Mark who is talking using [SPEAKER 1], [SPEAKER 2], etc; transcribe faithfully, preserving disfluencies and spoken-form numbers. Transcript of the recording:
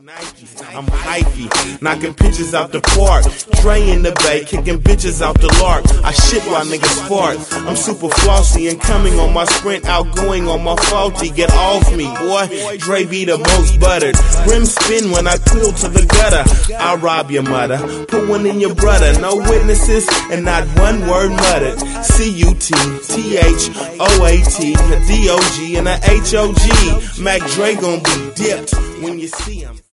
[SPEAKER 1] Nike, I'm hypey, knocking pitches out the park. Dre in the bay, kicking bitches out the lark. I shit while niggas fart. I'm super flossy and coming on my sprint, outgoing on my faulty. Get off me, boy. Dre be the most buttered. Rim spin when I pull to the gutter. I'll rob your mother, put one in your brother. No witnesses and not one word muttered. C U T, T H O A T, a D O G and a H O G. Mac Dre gon' be dipped when you see him.